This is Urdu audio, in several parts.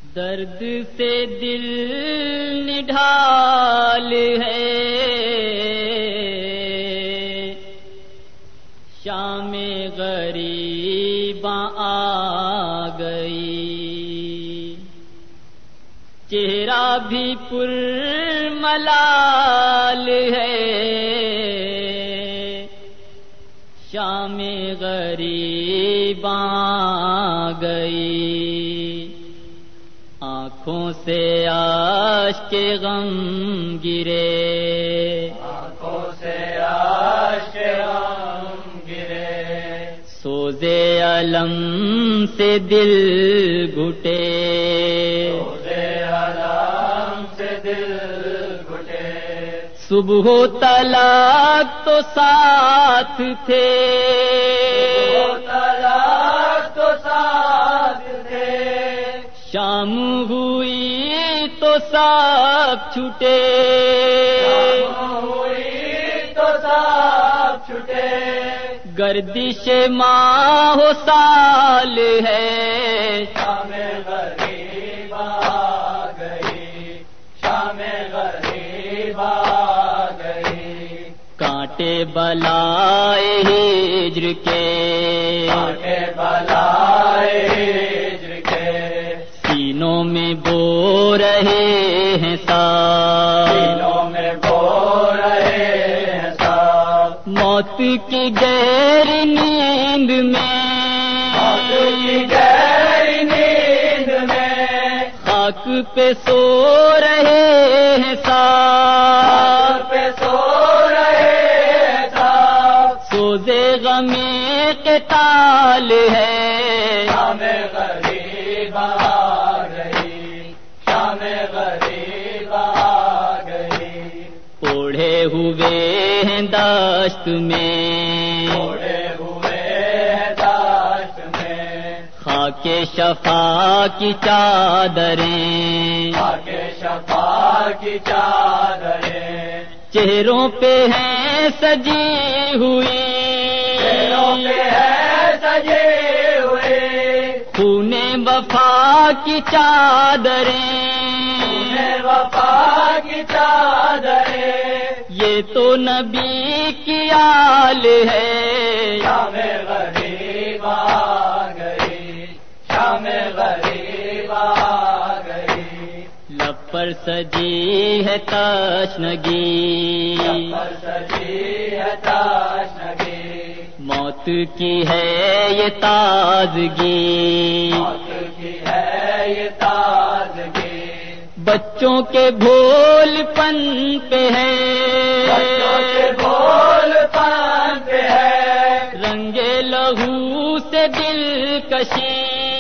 درد سے دل نڈھال ہے، شام غریباں آ گئی، چہرہ بھی پر ملال ہے، شام غریباں آ گئی، آنکھوں سے اشک غم گرے، آنکھوں سے اشک غم گرے، سوزے علم سے دل گھٹے، سوزے علم سے دل گھٹے، صبح و طلعت تو ساتھ تھے، طلعت تو ساتھ تھے، شام ہوئی تو سب چھٹے، شام ہوئی تو سب چھٹے، گردش ماہ و سال ہے، شام غریب آ گئی، شام غریب آ گئی، کانٹے بلائے ہجر کے، کانٹے بلائے ہجر کے، سینوں میں بو رہے ہیں سال، سینوں میں بو رہے ہیں سال، موت کی گہری نیند میں، موت کی گہری نیند میں، خاک پہ سو رہے ہیں سال، خاک پہ سو رہے ہیں سال، سوزے غمِ قتال ہے، شام غریب آ گئی، شام غریب آ گئی، اوڑھے ہوئے ہیں دشت میں، اوڑھے ہوئے ہیں دشت میں، خاک شفا کی چادریں، خاک شفا کی چادریں، چہروں پہ ہیں سجی ہوئی، چہروں پہ ہے سجے ہوئے، خون وفا کی چادریں، انہیں وفا کی چادریں، یہ تو نبی کی آل ہے، شام غریب آ گئی، شام غریب آ گئی، لب پر سجی ہے تشنگی، پر سجی ہے تشنگی، موت کی ہے یہ تازگی، موت کی ہے یہ تازگی، بچوں کے بھول پن پہ ہے، بچوں کے بول پان پہ ہے، رنگے لہو سے دلکشی،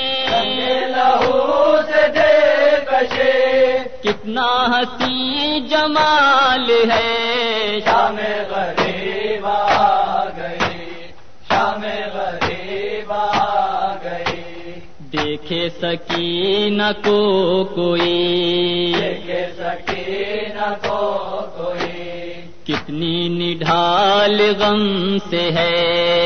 لہو سے دے کشے، کتنا حسین جمال ہے، شام غریب آ گئی، شام غریب آ گئی، دیکھے سکینہ کو کوئی، دیکھے سکینہ کو کوئی، کتنی نڈھال غم سے ہے،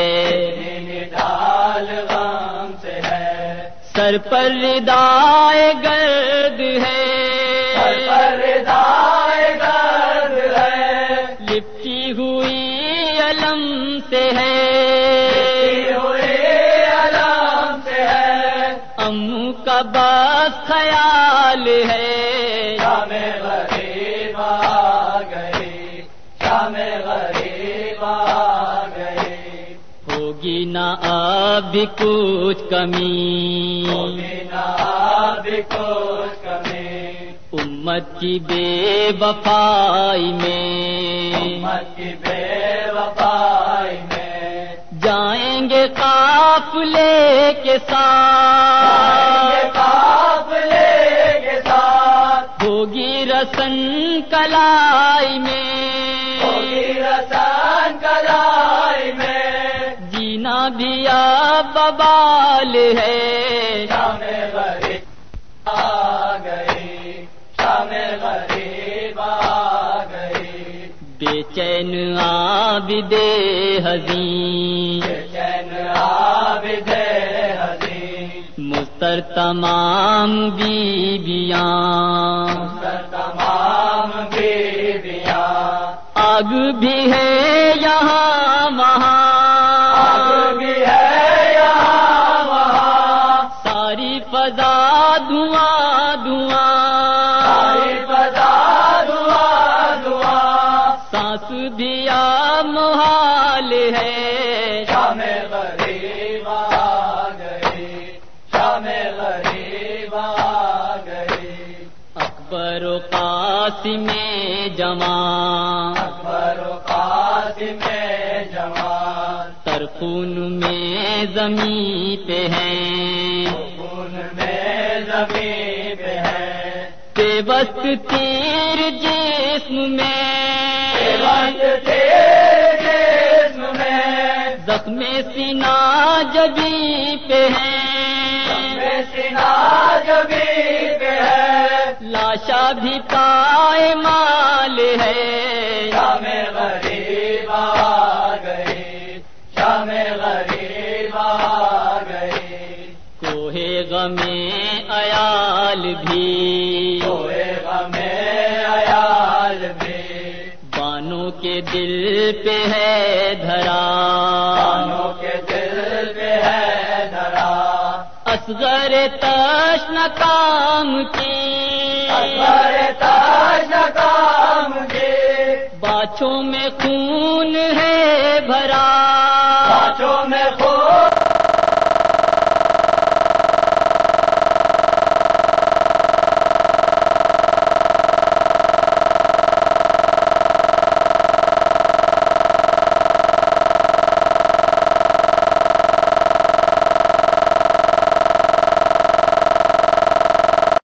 ڈال غم سے ہے، سر پر ردائے گرد ہے، سر پر ردائے گرد ہے، لپٹی ہوئی علم سے ہے، ہوئے علم سے ہے، امو کا بس خیال ہے، شام غریب آ گئی، شام غریب آ گئی، ہوگی نہ اب کچھ کمی، نہ بھی کچھ کمی، امت کی بے وفائی میں، امت کی بے وفائی میں، جائیں گے قافلے کے ساتھ، قافلے کے ساتھ، ہوگی رسن کلائی میں، ہوگی رسان کلائی میں، جینا بھی اب ببال ہے، شام غریب آ گئی، شام غریب آ گئی، بے چین عابد حزین، چین عابد حزین، مستر تمام بیویاں، تمام بیویاں، آگ بھی ہے یہاں وہاں، آگ بھی ہے یہاں وہاں، ساری فضا دھواں دھواں، ساری فضا دعا دعا، سانس دیا محال ہے، شام غریب آ گئی، شام غریب آ گئی، اکبر و قاسم جوان، اکبر و قاسم جوان، سرخون میں زمین پہ ہیں، خون میں زمین پہ ہے، پیوست تیر جسم میں، وقت تیرے جسم میں، زخم سینہ جبیں پہ ہیں، میں سینہ جبیں پہ ہے، لاشا بھی پائے مال ہے، شام غریب آ گئی، شام غریب آ گئی، کوہ غم عیال بھی، کوئے غم عیال بھی، بانوں کے دل پہ ہے دھرا، بانوں کے دل پہ ہے دھرا، اصغر تشن کام کی، اکبر تاج کام کی، باچھوں میں خون ہے